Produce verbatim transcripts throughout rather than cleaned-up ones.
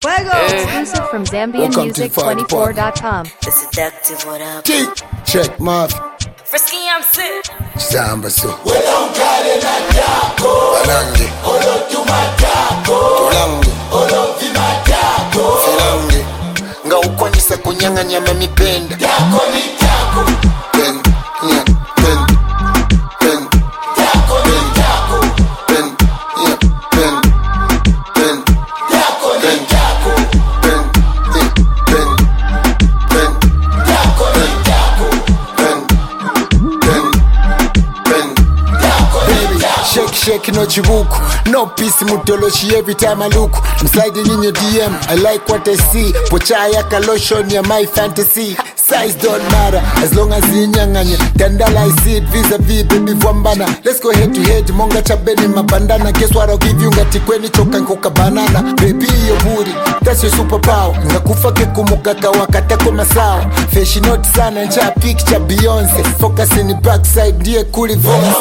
Exclusive from Zambian Music twenty-four dot com. The seductive, what up? G, check Mafia. Frisky, I'm sick. Zamba so. We don't got it like Jaco. Balangi. Olo to my Jaco. Tulangi. Olo to my Jaco. Filangi. Nga ukwanisa kunyanga nyama mipenda. Jaco ni Jaco. Ben, nya, ben, ben. Jaco ni Jaco. Ben, nya, ben, ben. Jaco ni Jaco. Ben, nya, ben, ben. Jaco ni Jaco. Ben, ben, ben. Jaco ni Baby, shake, shake, no chibuku. No peace, mutoloshi every time I look. I'm sliding in your D M, I like what I see. Pochaya lotion, yeah, my fantasy. Size don't matter, as long as inyanganya. Dandala, I see it vis-a-vis, baby vambana. Let's go head to head, monga chabeni mabandana. Guess what I'll give you, ngati kweni choka nkoka banana. Baby, your booty, that's your superpower. Ngakufa kekumukaka wakata koma sawa. Feshi not sana, ncha picture Beyonce. Focus in the backside, ndiye kuli voice.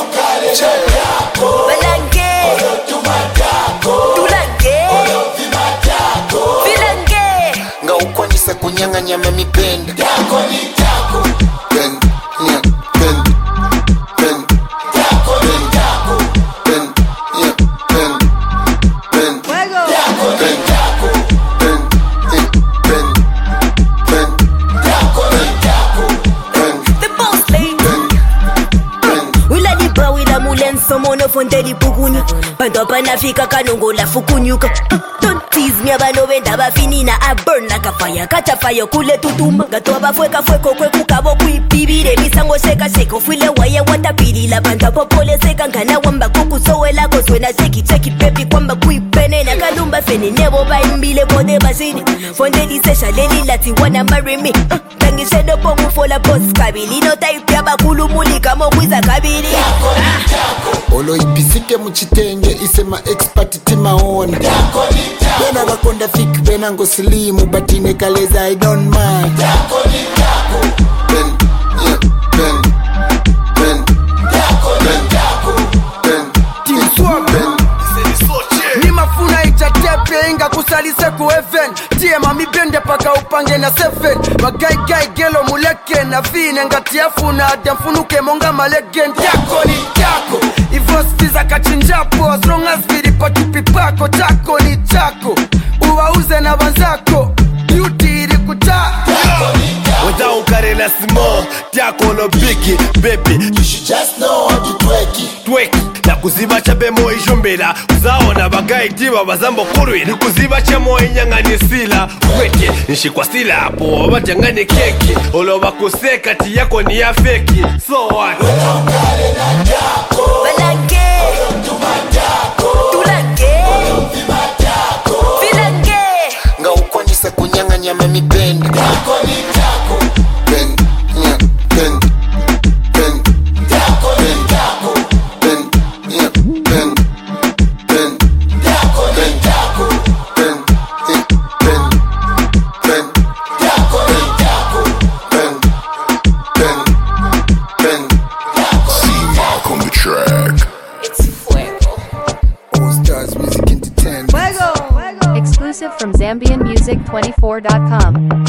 Balange. Olo to my Jaco. Tulange. Olo to my Jaco. Filange. Nga ukwanisa kunyanga nyama mipenda. Jaco ni Jaco. Ben, nya, ben, ben. Jaco ni Jaco. Ben, nya, ben, ben. Jaco ni Ben, Jaco. ben, nya, ben, ben. Jaco ni Jaco. Ben, The boss lady. ben, ben. Wila di ba wila mulenso mono fonde di pukunyu. Bando panafika kanongo la fukunyuka. Don't tease me abano benda bafinina. I burn like a fire. Kacha fire kule tutuma. Gato abafueka fueko kwe kukabo kuipibire. Misango sheka sheko file waye watapiri. La banda popole seka ngana wamba kuku sowe la koswena sheki cheki pepi kwamba kuipene. Na kalumba feni nebo ba imbile kode basini. Fonde di sesha leli lati wanna marry me. Uh, Tangi shedo pongu fola boss kabili. No type ya bakulu muli kamo kwiza kabili. Olo ipisike muchitenge isema expert timaona. Jaco ni Jaco. Bena bakonda fik bena ngo slimu batine kaleza I don't mind. Jaco ni Jaco. Ben, nya, ben, ben. Jaco ni Jaco. Ben, Tinswag ni mafuna ichatepe inga kusalise ku heaven tie mami bende paka upange na seven bagai gai gelo muleke na vine ngati afuna adamfunuke monga malegen Jaco ni Jaco ivo skiza kachinjapo as long as vilipo tupipako Jaco ni Jaco uwauze na banzako beauty ili kuta Without carrying a small Jaco no biggie, baby. You should just know how to twerk it. Twerk na kuziba chabemo ijumbira uzaona bagaiti babazambo kurwi ni kuziba chamo inyanganisila weke nshikwa sila hapo batangane keki oloba kuseka ti yako ni ya feki so what We don't got it like Jaco. Balange. Olo to my Jaco. Tulange. Olo to my Jaco. Filange. nga ukwanisa kunyanga nyama mipenda. Jaco ni Jaco. Ben, nya, ben, ben. Jaco ni Jaco. Ben, nya, ben, ben. Jaco ni Jaco. Ben, nya, ben, ben. Jaco ni Jaco. Ben, ben, ben. C-Mark on the track. It's fuego. All Stars Music Entertainment. Exclusive from Zambian Music twenty-four dot com.